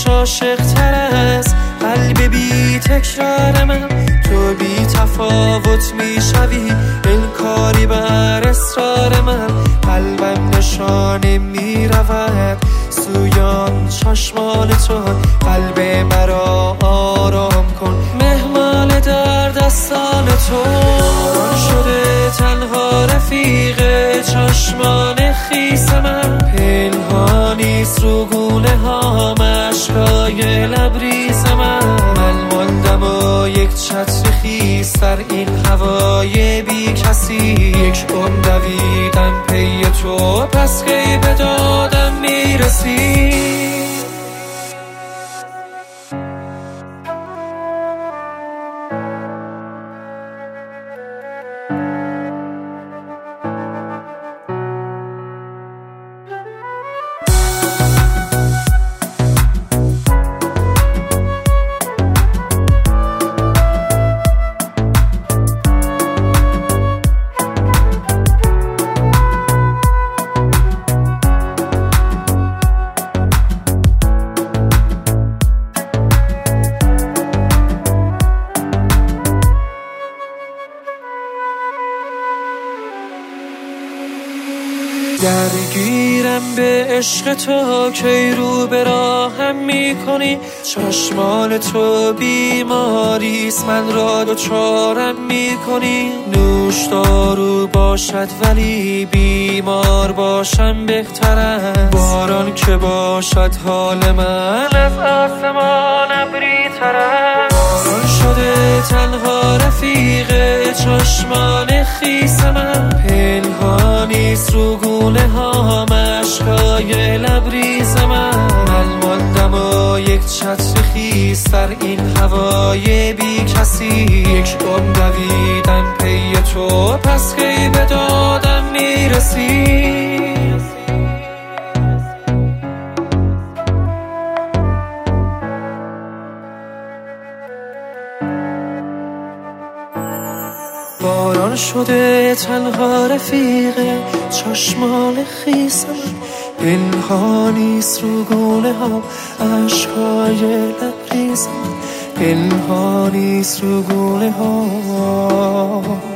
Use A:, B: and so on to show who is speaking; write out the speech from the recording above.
A: هیچ عاشق تر از قلب بی تکرار من. تو بی تفاوت میشوی انکاری بر اصرار من. قلبم نشانه میرود سویان چشمان تو. قلب مرا آرام کن مهمان در دستان تو. شده تنها رفیق چشمان خیس من. پنهانیست رو گونه ها اشکای لبریز من ماندم و یک چتر خیس در این هوای بی کسی. یک عمر دویدم پی تو پس کی به دادم میرسی. درگیرم به عشق تو کی رو به راهم میکنی. چشمان تو بیماریست من را دچارم میکنی. نوشدارو باشد ولی بیمار باشم بهتره. باران که باشد حال من از آسمان ابری تره. باران شده تنها رفیق چشمان خیس من. پنهانیست رو گونه ها اشکای لبریز من ماندم و یک چتر خیس در این هوای بی کسی. یک عمر دویدم پی تو پس کی به دادم میرسی. باران شده تنها رفیق چشمان خیس من. پنهانیست رو گونه ها اشکای لبریز من. پنهانیست رو گونه ها